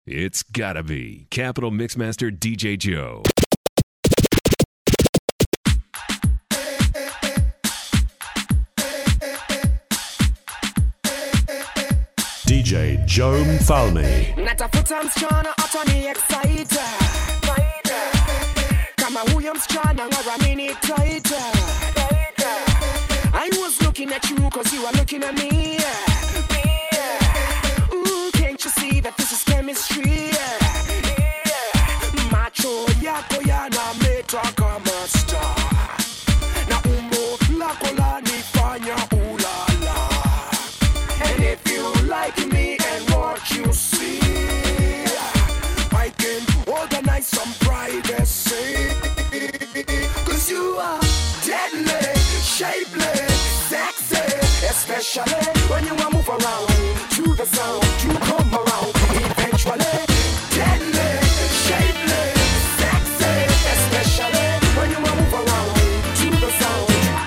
It's gotta be Capital Mixmaster DJ Joe. DJ Joe Mfalme. Natafuta msichana atani excite. Kama huyo msichana ngaramini tight. I was looking at you cause you are looking at me. Ooh, can't you see that this is chemistry? Macho yako yanameta kama star. Na umbo lako lanifanya ulala. And if you like me and what you see, I can organize some privacy. Cause you are deadly, shapely, sexy. Especially when you move around to the sound, you come around eventually. Deadly, shapely, sexy. Especially when you move around to the sound.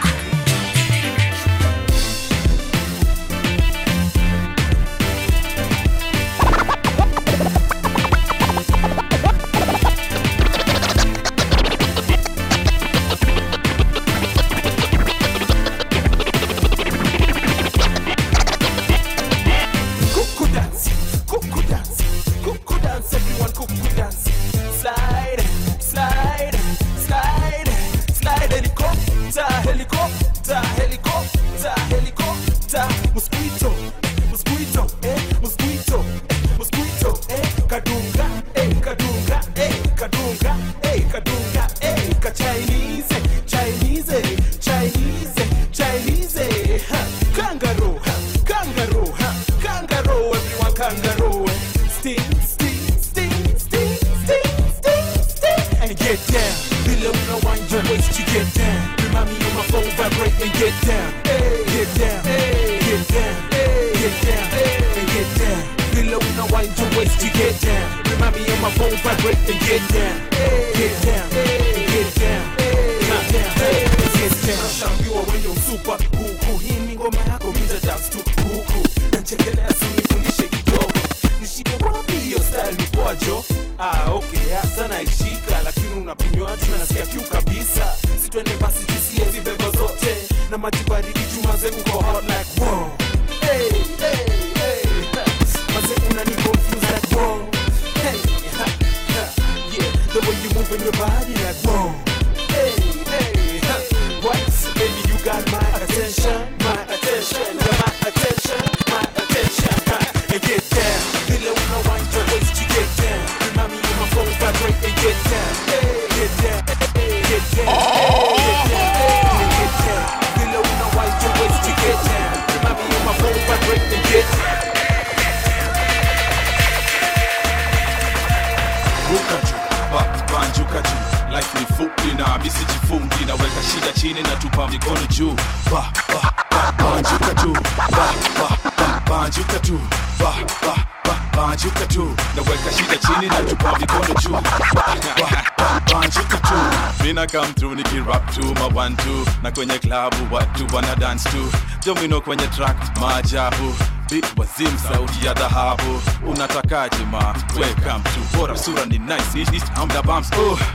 Come through niki rap to my 1-2 na kwenye klabu watu wana dance to Jomino kwenye track maajabu beat wazim sauti ya dhahabu unatakaje ma welcome to bora sura ni nice I'm the bumps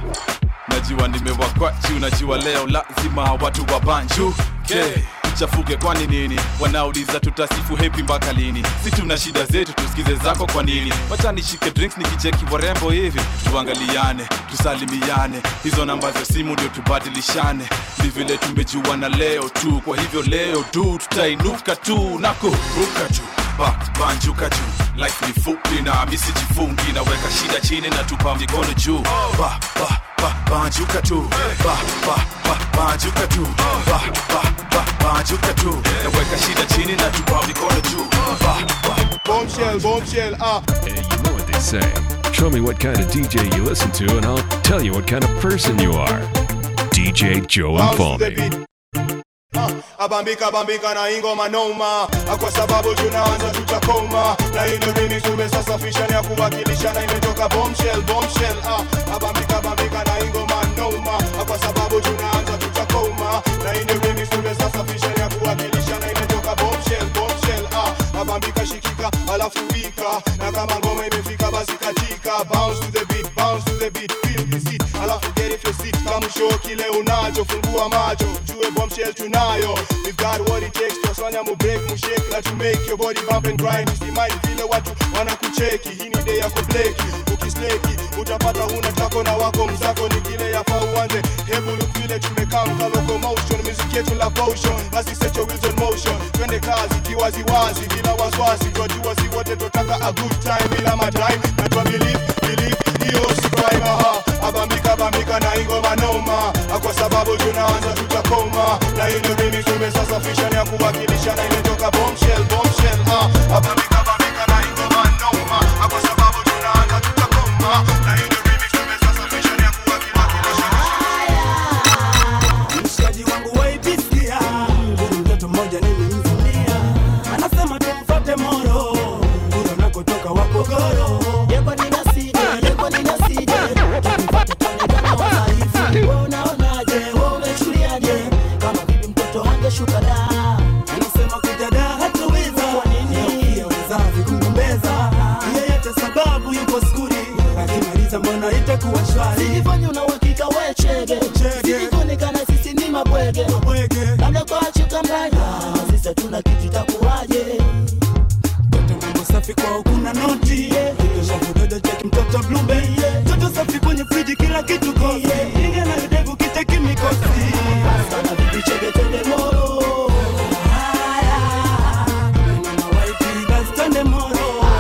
najua nimewakwachi unajua leo lazima watu wa banju chafuke kwani nini wanauliza tutasifu happy mpaka lini si tuna shida zetu tusikize zako kwa nini wacha nishike drinks nikicheki warembo hivi tuangaliane tusalimiane hizo namba za simu ndio tubadilishane ni vile tumejuana leo tu kwa hivyo leo tu tutainuka tu na kuruka tu banjuka juu life ni fupi na misi jifungi na weka shida chini na tupa mikono juu banjuka tu banjuka tu banjuka tu na weka shida chini na tupa mikono juu bombshell Hey, you know what they say, show me what kind of DJ you listen to and I'll tell you what kind of person you are. DJ Joe Mfalme. Abambika na ingoma noma kwa sababu tunaanza tutakoma na hii ndio remix tumesasafisha na kuwakilisha na imetoka bombshell abambika na ingoma noma kwa sababu tunaanza tutakoma na hii ndio remix tumesasafisha na kuwakilisha na imetoka bombshell abambika shikika alafu wika na kama ngoma imefika basi kati show kile unacho, fungua macho, jue bombshell tunayo. We've got what it takes to swanya mu break, mu shake, na to make your body bump and grind. Usimai vile watu wanakucheki, hii ni day ya kubleki. Ukisleki, utapata huna tako na wako mzako ni kile ya fa uanze. Hebu look vile tumekam locomotion, music yetu la potion. Basi set your wheels on motion, twende kazi kiwaziwazi bila waswasi. Twajua si wote tutaka a good time bila madime. Na twa believe, hiyo si crime. Abambika na ingoma noma, kwa sababu tunaanza tutakoma. Na hii ndio remix tumesasafisha, ni ya kuwakilisha na imetoka bombshell. Abambika na ingoma noma, kwa sababu tunaanza tutakoma. Na hii ndio remix tumesasafisha, ni ya kuwakilisha. Mshikaji wangu waipisia, mtoto mmoja nilimzimia, anasema tumfuate moro, kuro nakotoka wapogoro. Yeko ninasije, tukifuate tuonekana wadhaifu. Wewe unaonaje, wewe umechuliaje, kama bibi mtoto angeshuka da. Anasema kujada hatuweza, kwa nini wazazi kugombeza? Yeyote sababu yuko skuli, akimaliza mbona itakuwa shwari. Sijifanye una uhakika we chege, sijikuonekana sisi ni mabwege. Labda kwa chuka mbaya, sisi tuna kitu takuwaje. Toto mambo safi kwa ukuna noti, shavu dodo cheki mtoto blueberry. Toto safi kwenye friji kila kitu kosi, inga na udevu kiteki mikosi. Sana bibi chege twende moro, na waipi basi twende moro.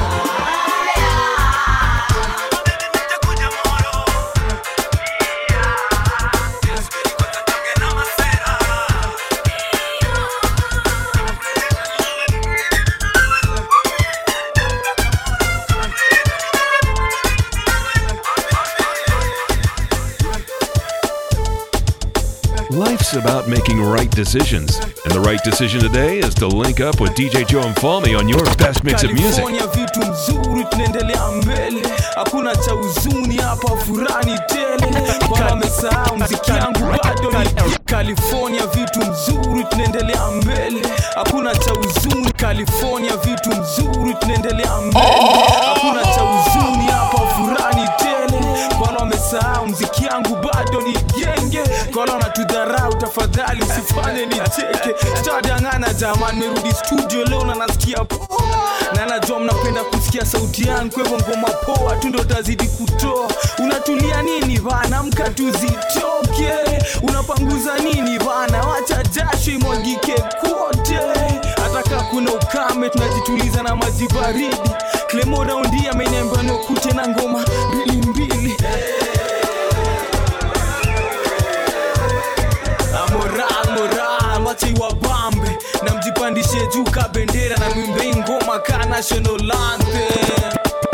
Life's about making right decisions, and the right decision today is to link up with DJ Joe Mfalme on your best mix of music. California vitu mzuri, tunaendelea mbele, hakuna cha huzuni hapa, furani tele. Kwa wamesahau mziki yangu bado ni California vitu mzuri, tunaendelea mbele, hakuna cha huzuni. California vitu mzuri, tunaendelea mbele, hakuna cha huzuni hapa, furani tele. Kwa wamesahau mziki yangu bado ni genge. Kwa wanatudharau tafadhali usifanye nicheke. Sitadanganya jamani, merudi studio leo na nasikia poa. Na najua mnapenda kusikia sauti yangu, kwa hivyo ngoma poa tu ndio tazidi kutoa. Unatulia nini bana, amka tuzitoke. Unapanguza nini bana, wacha jasho imwagike kote. Ataka kuna ukame tunajituliza na maji baridi. Clemo raundi ameniambia nikute na ngoma mbili. Moral, wacha iwabambe na mjipandishe juu ka bendera na mwimbe ngoma ka national anthem.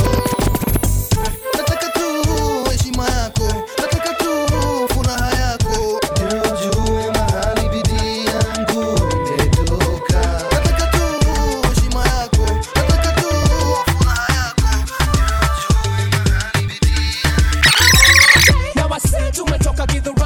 Nataka tu heshima yako, nataka tu furaha yako, ndio ujue mahali bidii yangu imetoka. Nataka tu heshima yako, nataka tu furaha yako, ndio ujue mahali bidii yangu. Now I said tumetoka Githurai,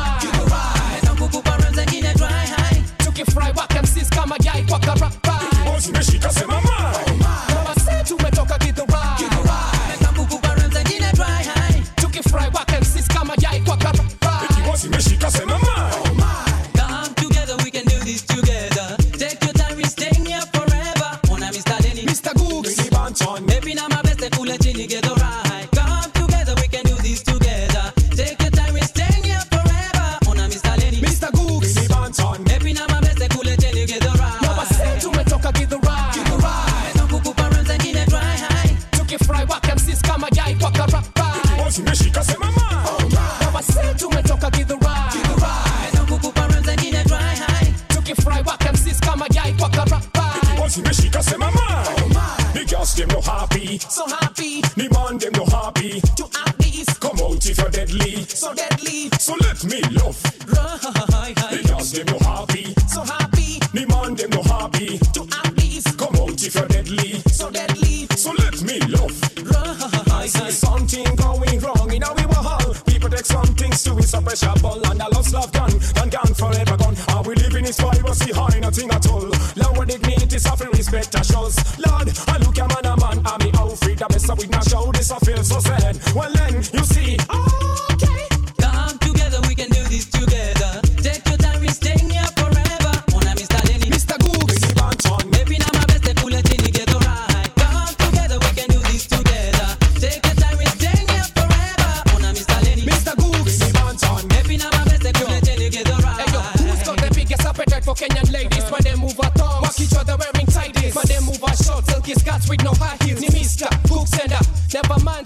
fry wak MCs kama yai kwa karapa. Boss meshika sema ma. Now I said tumetoka Githurai, Mekambuku baranza jine dry high. Tukifry wak MCs kama yai kwa karapa. Boss meshika sema ma. Come together, we can do this together. Take your time, we're staying here forever. Ona Mr. Denny, Mr. Googs, Mini Banton. maybe now my best kule chini get alright. Come together, we can do this together. Take your time, we're staying here forever. Ona Mr. Denny, Mr. Googs, Mini Banton. maybe now my best kule chini get alright. now I said tumetoka Githurai, Mekambuku baranza jine dry high. tukifry wak MCs kama yai kwa karapa. Boss meshika sema ma. Now I said tumetoka Githurai, Mekambuku baranza jine dry high. tukifry wak MCs kama yai kwa karapa. Boss meshika sema ma. The girls them no happy, So happy the man them no happy. to at least Come out if you're deadly, so deadly. so let me love. The girls them no happy, So happy the man them no happy. to at least Come out if you're deadly, so deadly. so let me love. I see something going wrong in our hall. People take some things to it, suppressible, and the lost love gone forever gone. Are we living in privacy, high nothing at all? Lower dignity, suffering respect, a shows. Lord, I look a man, I'm me out free. The best of it now show this, I feel so sad. Well then, you see, Okay. Come together, we can do this together.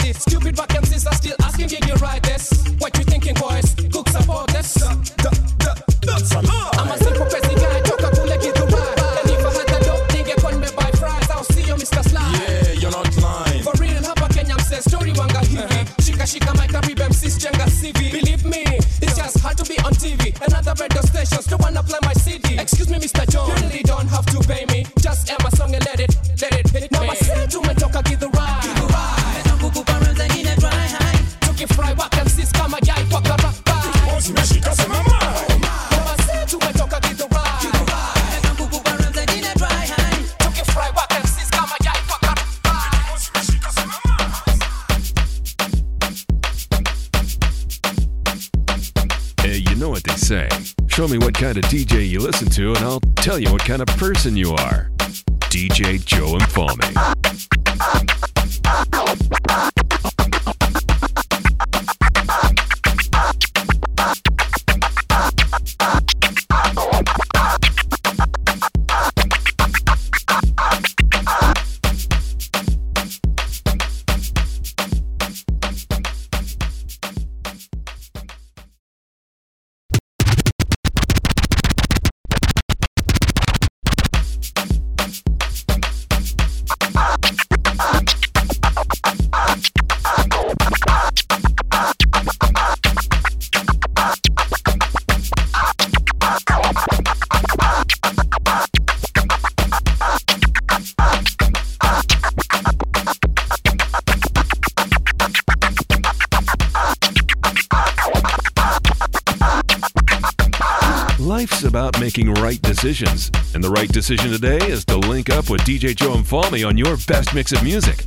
the stupid vacancies are still asking, did you write this? What you thinking, boys? Cook support this. I'm a simple crazy guy, talk up to let you ride. And if I had the dope, nigga couldn't me buy fries. I'll see you, Mr. Sly. Yeah, you're not lying. For real, hapa Kenya mse story wanga hivi. Shika my Caribbean MCs jenga CV. Believe me, it's just hard to be on TV. Another radio stations don't wanna play my CD. Excuse me, Mr. John, you really don't have to pay me. Just air my song and let it hit me. Now I say to me, talk, give the ride. Give the ride. Nakukupa ramza ngine dry high. Tuki fry wak MCs kama yai kwa karapa. Umeshika sema mama. Now I say to me, talk, give the ride. Give the ride. Nakukupa ramza ngine dry high. Tuki fry wak MCs kama yai kwa karapa. Umeshika sema mama. Hey, you know what they say. Show me what kind of DJ you listen to, and I'll tell you what kind of person you are. DJ Joe Infalme. Life's about making right decisions, and the right decision today is to link up with DJ Joe Infalme on your best mix of music.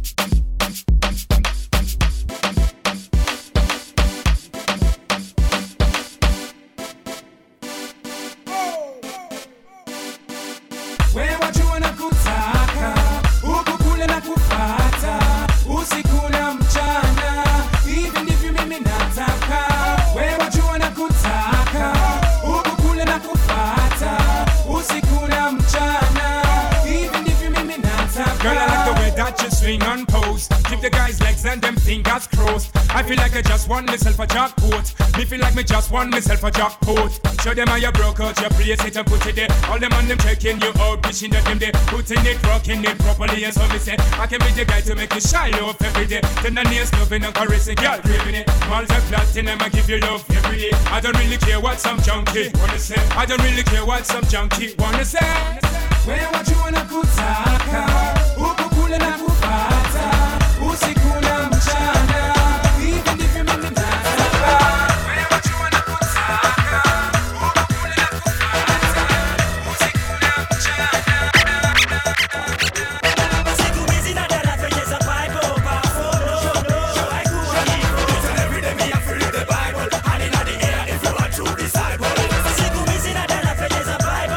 Wewe jua na kutaka, huku kule na kupata, usiku na mchana, hivi ndivyo mimi nataka. Wewe jua na kutaka, huku kule na kupata, usiku na mchana, hivi ndivyo mimi nataka. Girl, I like the way that you swing and pose. Give the guys legs and them fingers crossed. I feel like I just won myself a jackpot. Me feel like me just won myself a jackpot. Show them how you broke out your place it and put it there. All them on them checking you out, wishing that them they putting it, rocking it properly. And so me say, I can be the guy to make you shine off every day. Then the nails loving and caressing, girl, craving it. Malls and platinum, I give you love every day. I don't really care what some junkie wanna say. I don't really care what some junkie wanna say. Where what you wanna kutaka, huku kule na kupata, usiku na mchana, hivi ndivyo mimi nataka. Where what you wanna kutaka, huku kule na kupata, usiku na mchana. Siku hizi na dada penyeza Bible, so I go and every day me I feel the Bible, and in the air if you are true disciple. Siku hizi na dada penyeza Bible,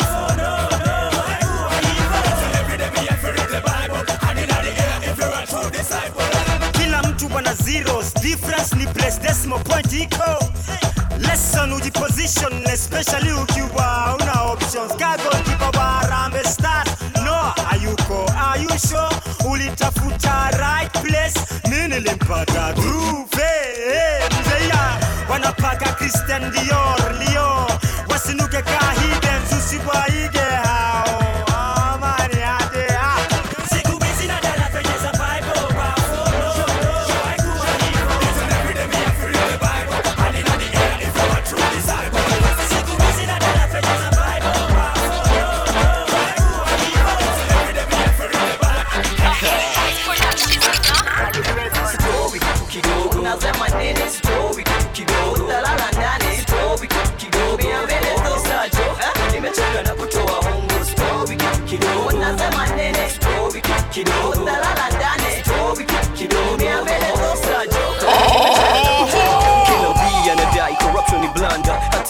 kila mtu wana zeros, difference ni place decimal point iko. Lesson ujiposition, especially ukiwa una options. Kago kipa warambe start, no ayuko, are you sure? Ulitafuta right place, nini limpata groove, mzeya. Wanapaka Christian Dior, Leo, wasinuke ka hidden, usiwaige hao.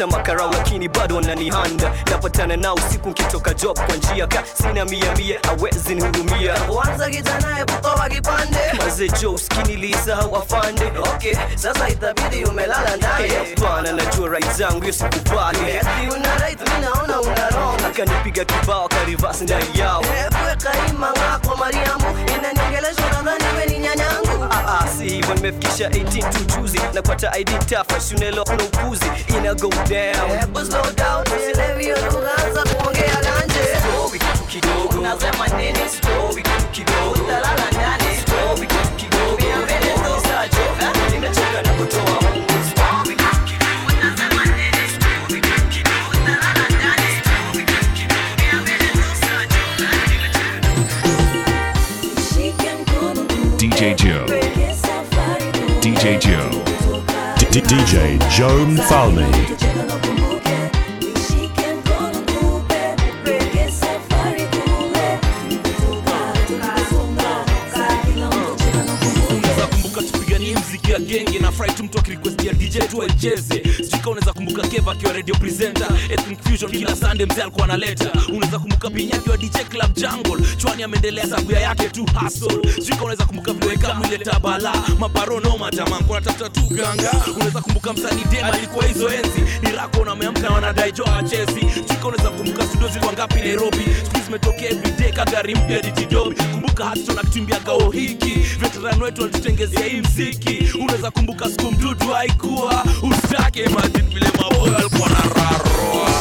hata makarau lakini bado wananihanda. Napatana nao usiku nikitoka job kwa njia ka sina mia hawezi nihurumia. Wanza kijana hebu toa kipande. Maze Joe skinny Lisa hawafande. Okay, sasa itabidi umelala ndani. Hapana najua right zangu hiyo sikubali. Eti una right mimi naona una wrong. Akanipiga kibao karivasi ndani yao. Weka imanga kwa Mariamu. Inaniongelesha nadhani wewe ni nyanyangu. Si hivyo nimefikisha 18 tu juzi. Napata ID tafa shunelo na ukuzi. Ina go down. Hebu slow down. Usilewi hiyo lugha za kuongea ganje. Story kitu kidogo. Unasema nini? Story kitu kidogo. Utalala ndani. Story kitu kidogo. Nimechoka na kutoa Mungu. Story kitu kidogo. Unasema nini? Story kitu kidogo. Utalala ndani. Story kitu kidogo. DJ Joe. DJ Joe. DJ Joe Mfalme. ya genge na fry tu mtu akirequest ya DJ tu acheze. Sijika unaweza kumbuka Keva akiwa radio presenter Ethnic Fusion kila Sunday mzee alikuwa analeta. Unaweza kumbuka Pinyaki wa DJ Club Jungle Chwani ameendelea sababu yake tu hustle. Sijika unaweza kumbuka vile kama ile tabala maparono matamangu kwa tafuta tu ganga. Unaweza kumbuka msanii Dema alikuwa hizo enzi ni rako na ameamka na wanadai Joe achezi. Sijika unaweza kumbuka studio zilikuwa ngapi Nairobi siku zimetokea everyday kagari mpya Ditidobi. Kumbuka hatu na kitumbia gao hiki veteran wetu walitutengezea hii mziki. Unaweza kumbuka siku mdudu haikuwa usitake imagine vile maboyo alikuwa na rarua.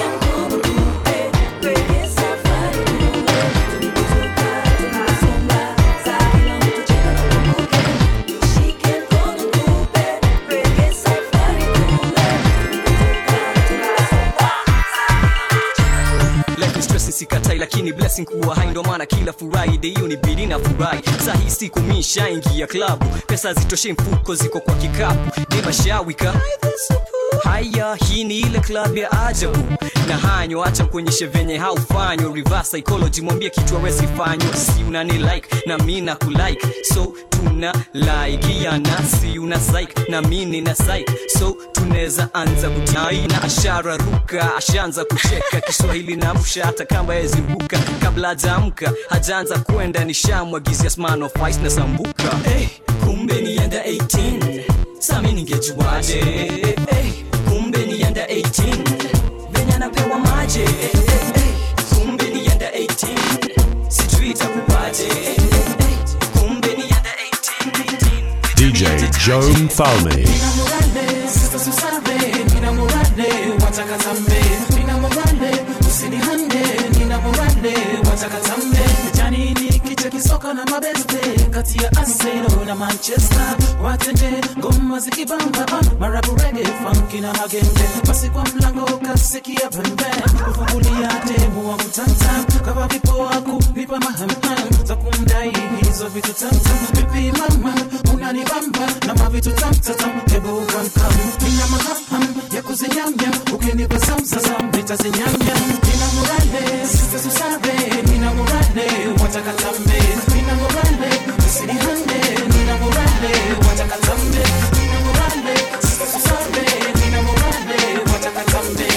Sikatai lakini blessing kuwa hai ndo maana kila Friday hiyo ni bidi na furahi. Sahi siku misha ingia club pesa zitoshe mfuko ziko kwa kikapu. Dema shawika haya hii ni ile club ya ajabu. Na hanyo acha kuonyeshe venye haufanyo. Reverse psychology mwambie kitu hawezi fanyo. Si unani like na mimi na kulike. So tuna like ya nasi una psych na mimi na psych. So tunaweza anza kutai na ashara ruka. Ashaanza kucheka Kiswahili na msha hata kamba yeziruka. Kabla hajaamka hajaanza kwenda nishamwagizia sman of ice na sambuka. Kumbe ni under 18 Sami ningejuaje. Kumbe ni under 18 Venya napewa maje. Kumbe ni under 18 sijui itakuwaje. Kumbe ni under 18 DJ Joe Mfalme. Mina morale, sista susave. Mina morale, wataka tambe. Mina morale, usinihande. Mina morale, wataka tambe. Janini kiche kisoka na mabeste. Kati ya Arsenal na Manchester. Watende ngoma zikibamba marabu reggae funky na magenge. Basi kwa mlango kasikia pembe. Kufungulia demo wa mtantam. Kama vipo wako vipa mahamham. Za kumdai hizo vitu tamtam. Vipi mama unanibamba na mavitu tamtam. Hebu kamkam nina maham ya kuzinyamya. Ukinipa samsam nitazinyamya. Nina morale sista susave. Nina morale wataka tambe. Nina morale usinihande. Nina morale wataka tambe. Nina morale sista susave. Nina morale wataka tambe.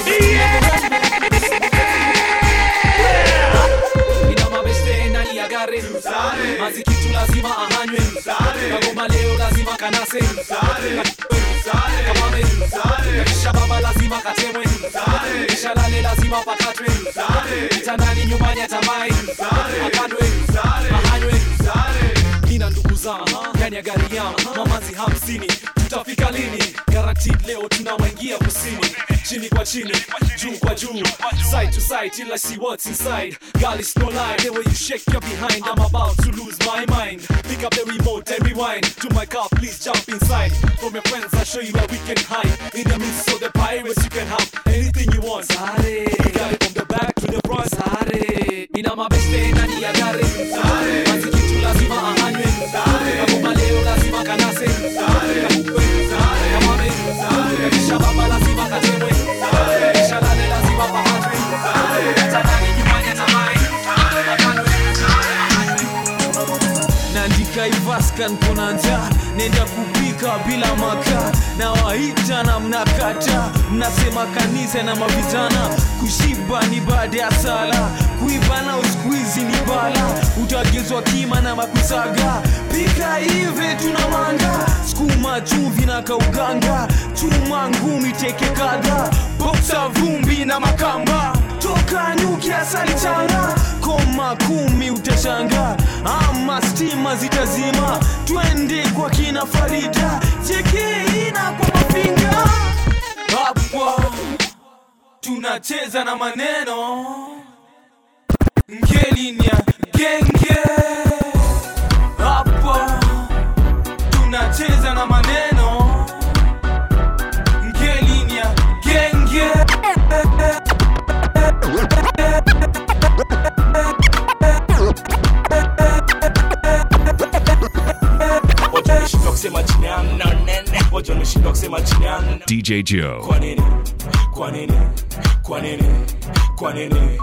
Nina mabeste ndani ya gari mazi kitu lazima ahanywe. Kagoma leo lazima kanase. Kamame kisha baba lazima katemwe. Kisha lale lazima pakatwe. Kitandani nyumbani atamai akadwe ahanywe. Nina ndugu zangu ndani ya gari yangu mamazi 50 tutafika lini? Guaranteed leo tunawaingia kusini. Chini kwa chini, juu kwa juu, side to side till I see what's inside. Girl, it's no lie, the way you shake your behind. I'm about to lose my mind. Pick up the remote and rewind. To my car, please jump inside. From your friends, I'll show you where we can hide. In the midst of the pirates, you can have anything you want. Sare, we got it from the back to the front. Sare, nina mabeste ndani ya gari. Sare, mazi kitu lazima ahanywe. Sare, kagoma leo lazima kanase. Sare, kamame, kisha baba lazima katemwe. Kisha lale lazima pakatwe. Kitandani nyumbani atamai akadwe. Nandika ivaskan ponanja naenda kupika bila makaa, na waita na mnakata, mnasema kanisa na mavijana, kushiba ni baada ya sala, kuiba na uskuizi ni bala, utagezwa kima na makusaga, pika hivi tunamanga, skuma chumvi na kauganga, chuma ngumi teke kadha, boksa vumbi na makamba, toka nyuki asali changa, koma 10 utashanga, ama stima zitazima, twende kwa kina Farida, cheki ina kwa mafinga. Hapa tunacheza na maneno, ngelinya genge. Hapa tunacheza na maneno, ngelinya genge. DJ Joe. Kwa nini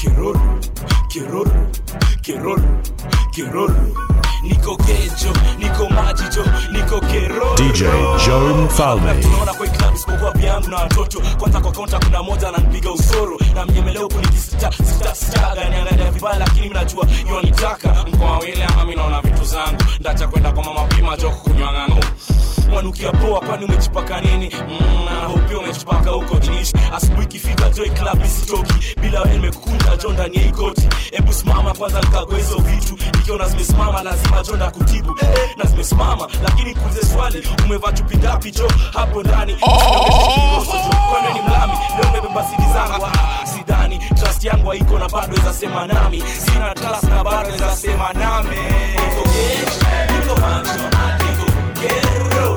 kiroro niko kejo, niko majijo, niko keroro. DJ Joe Mfalme. Tunaona kwa club isipokuwa biangu na watoto. Kwanza kwa kaunta kuna moja ananipiga usoro, na mnyemeleo kunikisita ganiangalia vibaya, lakini mimi najua hiyo nitaka mkoa wile ama mimi naona vitu zangu. Ndacha kwenda kwa mama pima joko kunywa ngano. Wanukia poa kwani umejipaka nini? Na hope umejipaka huko jinishi. Asubuhi kifika Joy Club isitoki, bila wewe nimekukunja jo ndani ya ikoti. Hebu simama kwanza nikagoe hizo vitu, nikiona zimesimama lazima jo ndakutibu. Na zimesimama lakini kuulize swali, umevaa chupi ngapi jo hapo ndani? Kwani ni mlami leo nimebeba sidi zangu? Sidani trust yangu haiko na bado weza sema nami, sina trust na bado weza sema nami. Niko macho, niko kero.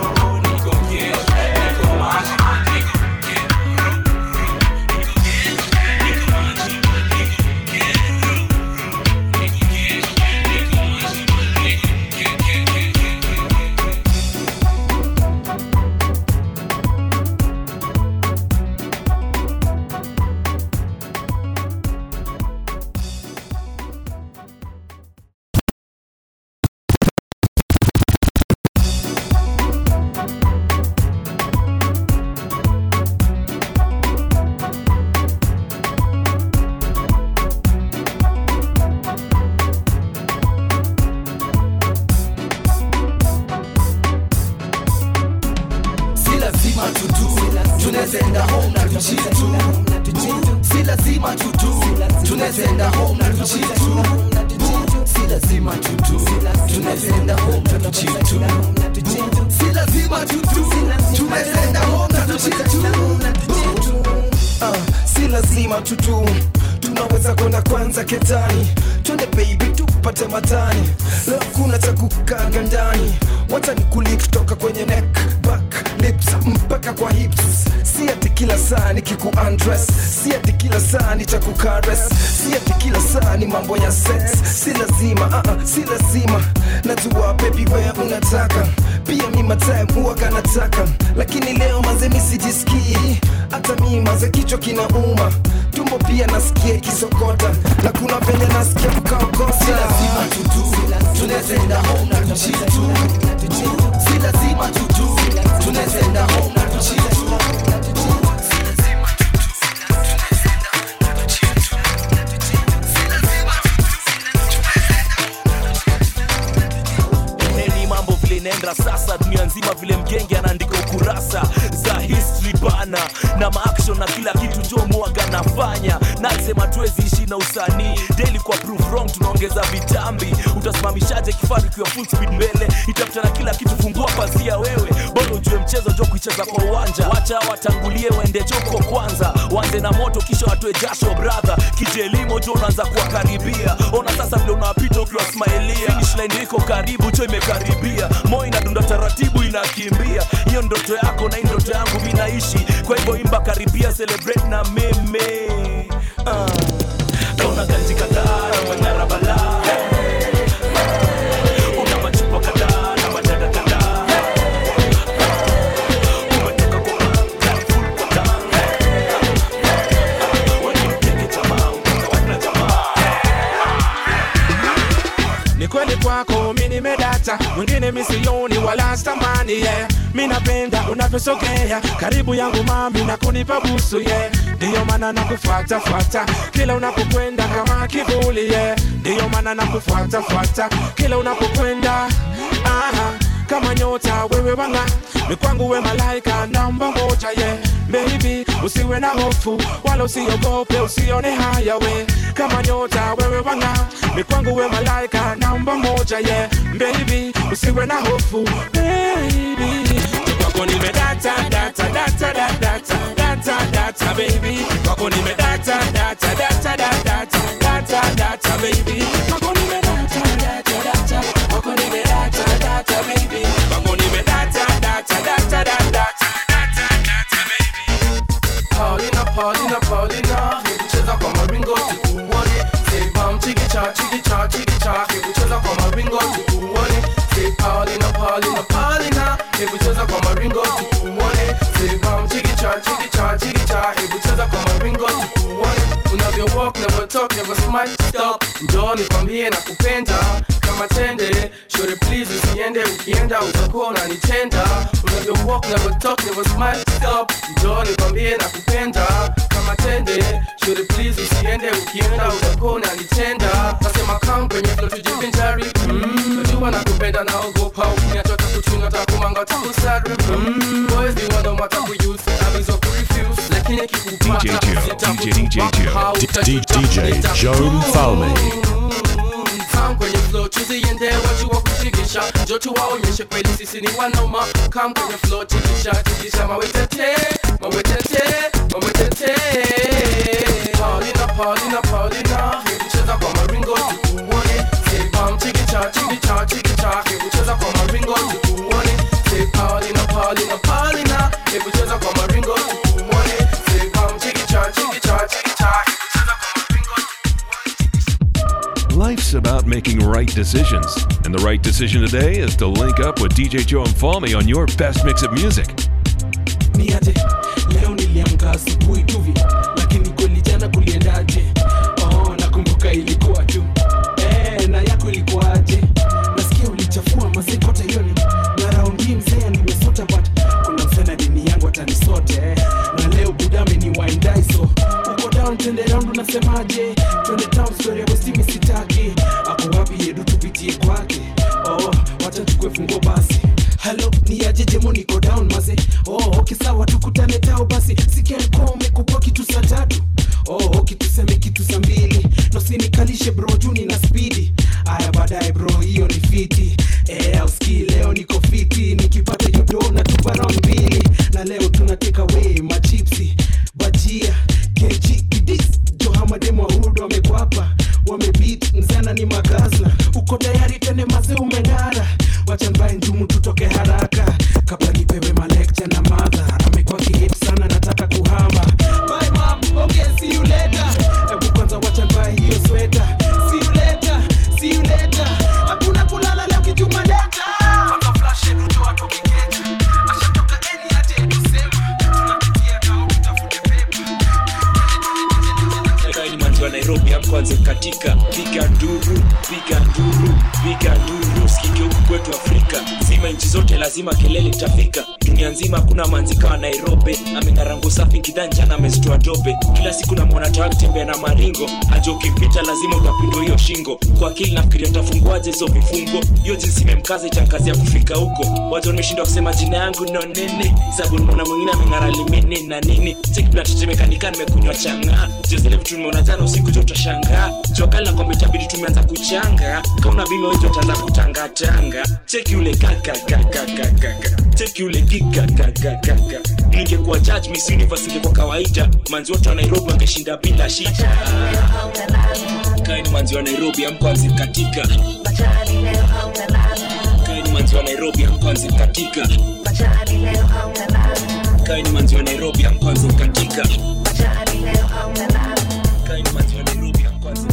tunazenda home na tuchitu, si lazima tutu, tunazenda home na tuchitu, si lazima tutu, tunazenda home na tuchitu, si lazima tutu, tunazenda home na tuchitu, si lazima tutu, tunaweza kwenda kwanza ketani, twende baby tupate matani, leo kuna cha kukaga ndani, wacha nikuli kutoka kwenye neck, back, lips, mpaka kwa hips, si ati kila saa nikiku undress, si ati kila saa ni cha kukares, si ati kila saa ni mambo ya sex, si lazima, si lazima, najua baby wewe unataka, pia mimi time huwaga nataka, lakini leo manze mimi sijisikii, hata mimi manze kichwa kinauma, tumbo pia nasikia kisokota, na kuna venye nasikia kukaokota, si lazima tutu, tunazenda home na tuchitu, si lazima tutu, tunazenda home na tuchitu. Nenda sasa dunia nzima vile mgenge anaandika ukurasa za history bana, na maaction na kila kitu njoo muaga nafanya, nasema tuwezi ishi na usanii daily kwa prove wrong, tunaongeza vitambi, utasimamishaje kifaru kwa full speed mbele, itafuta na kila kitu, fungua pazia wewe, bora ujue mchezo njoo kuicheza kwa uwanja, wacha watangulie waende joko kwanza, waanze na moto kisha watoe jasho brother, kijelimo njoo unaanza kuwakaribia, ona sasa vile unapita ukiwa smileia, finish line iko karibu njoo imekaribia, moyo inadunda taratibu inakimbia, hiyo ndoto yako na ndoto yangu mimi naishi, kwa hivyo imba karibia, celebrate na meme kauna ganji kadhaa na manyara balaa, una machupa kadhaa na majaga kadhaa, umetoka kwa manga full kwa tanga, wanimkenge jamaa ukawa na jamaa, ni kweli kwako mimi nimedata, data, mwingine misioni wala stamani, yeah. Mina penda unavyosogea karibu yangu mami na kunipa busu, yeah. Ndiyo maana nakufuata fuata kila unapokwenda kama kivuli, yeah. Ndiyo maana nakufuata fuata kila unapokwenda, kama nyota wewe wanga ni kwangu, we malaika namba moja, yeah. Baby usiwe na hofu wala usiogope, usione haya we, kama nyota wewe wanga ni kwangu, we malaika namba moja, yeah. Baby usiwe na hofu baby, kwako nimedata data data data data data data baby, kwako nimedata data data data data data baby, kwako nimedata data data, kwako nimedata data baby, kwako nimedata data data data data baby. Paulina, Paulina, Paulina, hebu cheza kwa maringo tukuone. Say bam chiki cha chiki cha chiki cha, hebu cheza kwa maringo tukuone. Say Paulina, Paulina, Paulina, hebu cheza kwa maringo tukuone. Say bam chiki cha chiki cha chiki cha, hebu cheza kwa maringo tukuone. Unavyo walk, never talk, never smile, stop. Njoo nikwambie na kupenda kama tende, shore please usiende, ukienda utakuwa unanitenda. Unavyo walk, never talk, never smile, stop. Njoo nikwambie na kupenda kama tende, shore please usiende, ukienda utakuwa unanitenda. Nasema come kwenye flow tujivinjari, najua nakupenda naogopa, ukiniacha kuchunga takumanga takusari, boys ni wando matakuuse, abizo kurefuse, lakini kikupata DJ Joe Falme. Come kwenye flow tuziende, wajua kushikisha, njoo tuwaonyeshe kweli sisi ni wanoma. Come kwenye flow tikisha tikisha, mawetete mawetete mawetete. Paulina, Paulina, Paulina, hebu cheza kwa maringo tukuone. Say bam chikicha chikicha chikicha, hebu cheza kwa maringo tukuone. Say Paulina, Paulina, Paulina, hebu cheza kwa maringo tukuone. Say bam chikicha chikicha chikicha, hebu cheza kwa maringo tukuone. Life's about making right decisions, and the right decision today is to link up with DJ Joe Mfalme on your best mix of music. Niaje, leo niliamka asubuhi tuvi, lakini kweli jana kuliendaje? Nakumbuka ilikuwa tu na yako ilikuwaje? Nasikia ulichafua masekote yoni, na raundi mzee nimesota, but kuna msana dini yangu atanisote, na leo budame ni waindai, so uko down tende round unasemaje? Twende town story ya Westimi sitaki, ako wapi yedu tupitie kwake, wacha tukwe fungo basi. Hello, ni aje demo niko down maze. Okay sawa tukutane tao basi. Sikia niko umekupa kitu saa 3. Okay tuseme kitu saa 2. No sinikalishe bro juni na speedy. Aya baadaye bro hiyo ni fiti. Uski leo niko fiti. Nikipata yodo na tupa round 2. Na leo tunateka away machipsi, bajia, keji, kidis. Johama demo hudo wamekwapa, wamebeat, mzana ni magazla. Uko tayari tene maze umengara. Wacha mbae njumu tutoke haraka, kabla nipewe malekcha na mother. Amekuwa kihip sana nataka kuhama. Bye mom, okay see you later. Ebu kwanza wacha mbae hiyo sweater. See you later, see you later. Hakuna kulala leo kijuma leta. Kwanza flash yetu toa toki ketu. Ashatoka eni aje kusema. Tunapitia kao tutafute pepa. Kaini manzi wa Nairobi hapo kwanza katika piga nduru, piga nduru, piga nduru. Sikike huku kwetu Afrika zima, nchi zote lazima kelele itafika. Dunia nzima kuna manzi kama Nairobi, amengarango safi kidanja na amezitoa dobe. Kila siku na mwana tawaki tembea na maringo, ajo ukipita lazima utapindwa hiyo shingo. Kwa akili nafikiria tafunguaje hizo vifungo, hiyo jinsi memkaza itankazi ya kufika huko. Watu wameshindwa kusema jina yangu no nene, sababu mwana mwingine amengara limene na nini. Siki bila tetemeka nimekunywa changa, zile vitu nimeona jana usiku utashangaa. Jokala kwamba itabidi tumeanza kuchanga, kauna bima wewe utaanza kutanga tanga. Cheki ule kaka kaka kaka, cheki ule kika kaka kaka. Ningekuwa judge Miss Universe ingekuwa kawaida, manzi wote wa Nairobi wangeshinda bila shida. Kaini manzi wa Nairobi amkwanzi katika, kaini manzi wa Nairobi amkwanzi katika, kaini manzi wa Nairobi amkwanzi katika, kaini manzi wa Nairobi amkwanzi.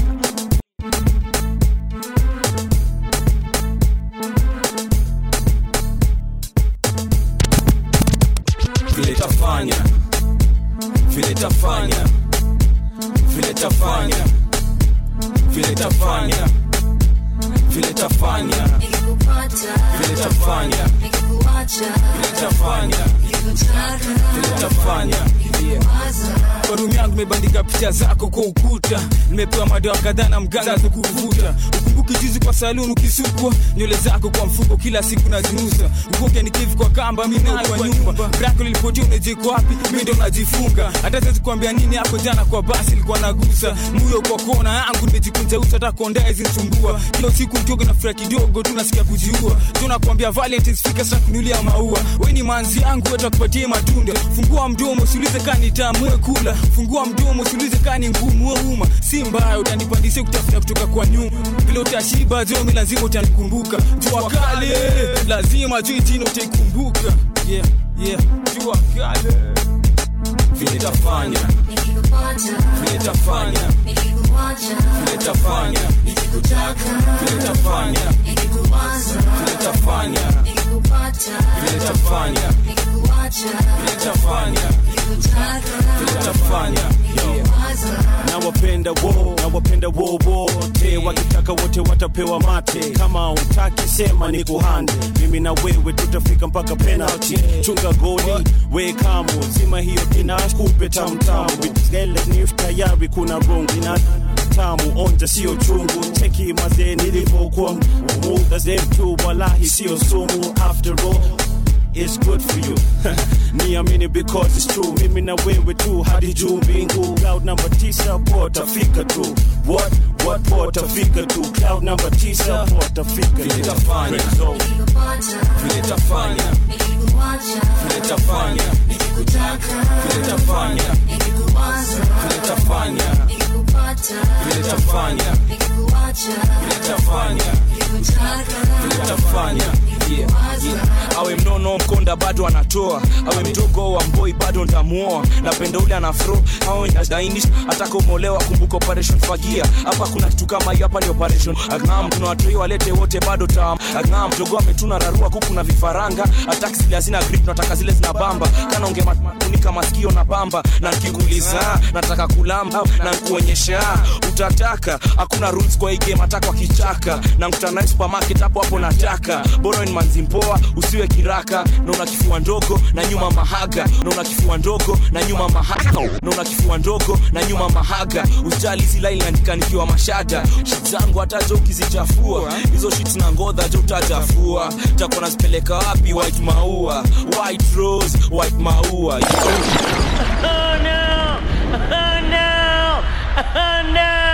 Vile tafanya, vile tafanya, vile tafanya, vile tafanya, vile tafanya nikikupata, vile tafanya nikikuacha, vile tafanya nikikutaka, vile tafanya kwa room yangu nimebandika picha zako kwa ukuta, nimepewa madawa kadhaa na mganga za kuvuta. Ukumbuki juzi kwa saluni ukisukwa nywele zako kwa mfuko, kila siku nazirusa. Ukoke nikivi kwa kamba mimi na kwa nyumba, brako lilipotea unajiko wapi mimi ndo najifunga. Hata siwezi kuambia nini hapo jana kwa basi ilikuwa nagusa moyo kwa kona yangu, nimejikunja uso hata kondae zinisumbua. Kila siku mtogo na furaha kidogo tunasikia kujiua. Tunakwambia Valentine's fika sasa kunulia maua. Wewe ni manzi yangu wewe kupatie matunda. Fungua mdomo usiulize kani tamu kula. Fungua mdomo usiulize kani ngumu uma. Si mbaya utanipandisha kutafuta kutoka kwa nyuma. Bila utashiba zomi lazima utanikumbuka. Jua kale lazima jitino utaikumbuka. Yeah, yeah, jua kale vile tafanya nikikupata, vile tafanya nikikuacha, vile tafanya nikikutaka, vile tafanya nikikuwaza, vile tafanya nikikupata, vile tafanya nikikuacha, vile tafanya nikikutaka, vile tafanya nawapenda wote, wakitaka wote watapewa mate. Kama utaki sema ni kuhande, mimi na wewe tutafika mpaka penalty. Chunga goli we kamo zima hiyo dina kupe tamtamu bitgele ni tayari kuna rongi na tamu onja sio chungu. Cheki mazee nilivyokuwa muda zetu wallahi sio sumu. After all it's good for you. Niamini because it's true. Mimi na wewe tu hadi juu mbingu. Cloud number 9 port afika tu. What port afika tu. Cloud number 9 port afika tu. vile tafanya vile tafanya nikikuacha, vile tafanya nikikutaka, vile tafanya nikikuwaza, vile tafanya nikikupata, vile tafanya nikikuacha, vile tafanya nikikutaka, vile tafanya awe mnono mkonda bado anatoa, awe mdogo wa mboi bado ndamuoa. Napenda ule anafro awe ndainis atakomolewa. Kumbuka operation fagia hapa, kuna kitu kama hiyo hapa ni operation agam. Kuna watu hiyo walete wote bado tam agam. Mdogo ametuna rarua kuku na vifaranga, attack zile hazina grip, nataka zile zina bamba. Kana ungemafunika masikio na bamba, na nikikuuliza nataka kulamba na nikuonyesha utataka. Hakuna rules kwa hii game, atakwa kichaka na mkutana supermarket hapo hapo nataka. Bora ni manzi mpoa usiwe kiraka, na una kifua ndogo na nyuma mahaga, na una kifua ndogo na nyuma mahaga, na una kifua ndogo na nyuma mahaga. Usijali zila inaandika nikiwa mashada. Shit zangu hata jo ukizichafua, hizo shit na ngodha jo utajafua. Takuwa nazipeleka wapi? White maua, white rose, white maua. Oh no, oh no, oh no.